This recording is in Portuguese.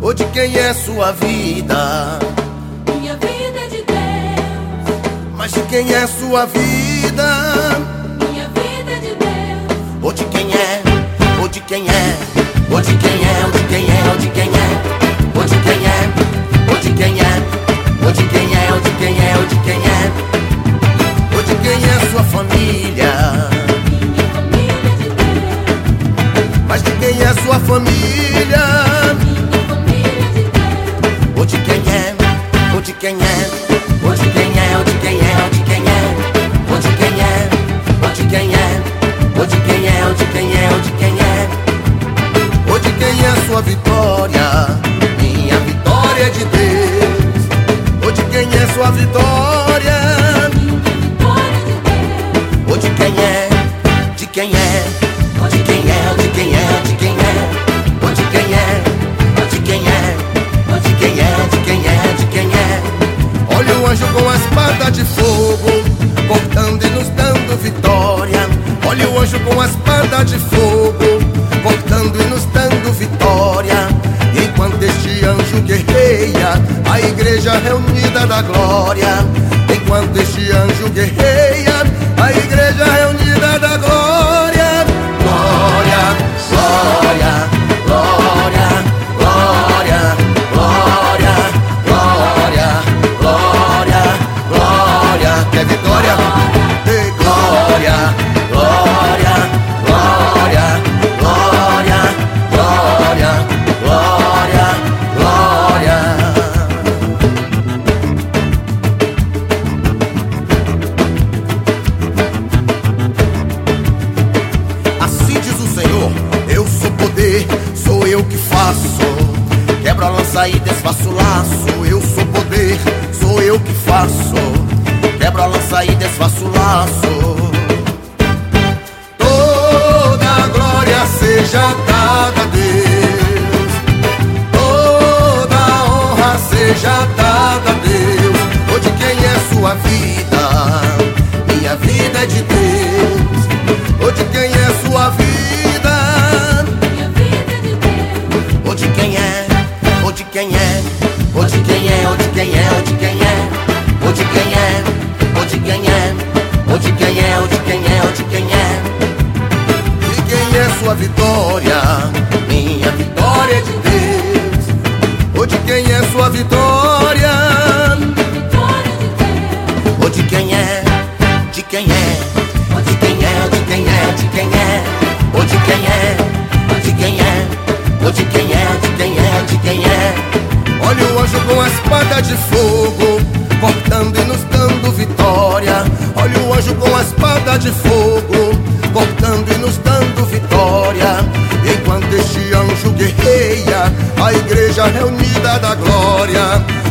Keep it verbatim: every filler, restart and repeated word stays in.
ou de quem é sua vida? Minha vida é de Deus. Mas de quem é sua vida? Minha vida é de Deus. Ou de quem é, ou de quem é, ou de quem é, ou de quem é, ou de quem é, ou de quem é, ou de quem é, ou de quem é, ou de quem é, ou de quem é, ou de quem é sua família? Minha família é de Deus. Mas de quem é sua família? Minha família é de Deus. Ou de quem é, ou de quem é, ou de quem é, ou de quem é, ou de quem é, ou de quem é, ou de quem é, ou de quem é, ou de quem é, ou de quem é, ou de quem é sua vitória? Minha vitória é de Deus. Ou de quem é sua vitória? Minha vitória é de Deus. Ou de quem é, de quem é, ou de quem é, ou de quem é, ou de quem é, ou de quem é, ou de quem é, ou de quem é, ou de quem é, de quem é? Olha o anjo com a espada de fogo, cortando e nos dando vitória. Olha o anjo com a espada de fogo, cortando e nos dando vitória. Enquanto este anjo guerreia, a igreja reunida da glória. Enquanto este anjo guerreia, a igreja reunida da glória. Glória, glória, glória, glória, glória, glória, glória, glória. Quer vitória? Ei, glória, glória, glória, glória, glória, glória, glória. Assim diz o Senhor: eu sou poder, sou eu que faço. Quebro a lança e desfaço o laço. Eu sou poder, sou eu que faço. Quebro a lança e desfaço o laço. Toda a glória seja dada a Deus. Toda a honra seja dada a Deus. Ou de quem é sua vida? Minha vida é de Deus. Ou de quem é sua vida? Minha vida é de Deus. Ou de quem é? Ou de quem é? Ou de quem é? Ou de quem é? Ou de quem é? Ou de quem é? Ou de quem é? Ou de quem é? Ou de quem é? Ou de quem é? De quem é sua vitória? Minha vitória é de Deus. Ou de quem é sua vitória? Minha vitória é de Deus. Ou de quem é? De quem é? Ou de quem é? Ou de quem é? De quem é? Ou de quem é? Ou de quem é? Ou de quem é? De quem é? De quem é? Olha o anjo com a espada de fogo, cortando e nos dando vitória. Olha o anjo com a espada de fogo, cortando e nos dando vitória. Enquanto este anjo guerreia, a igreja reunida da glória.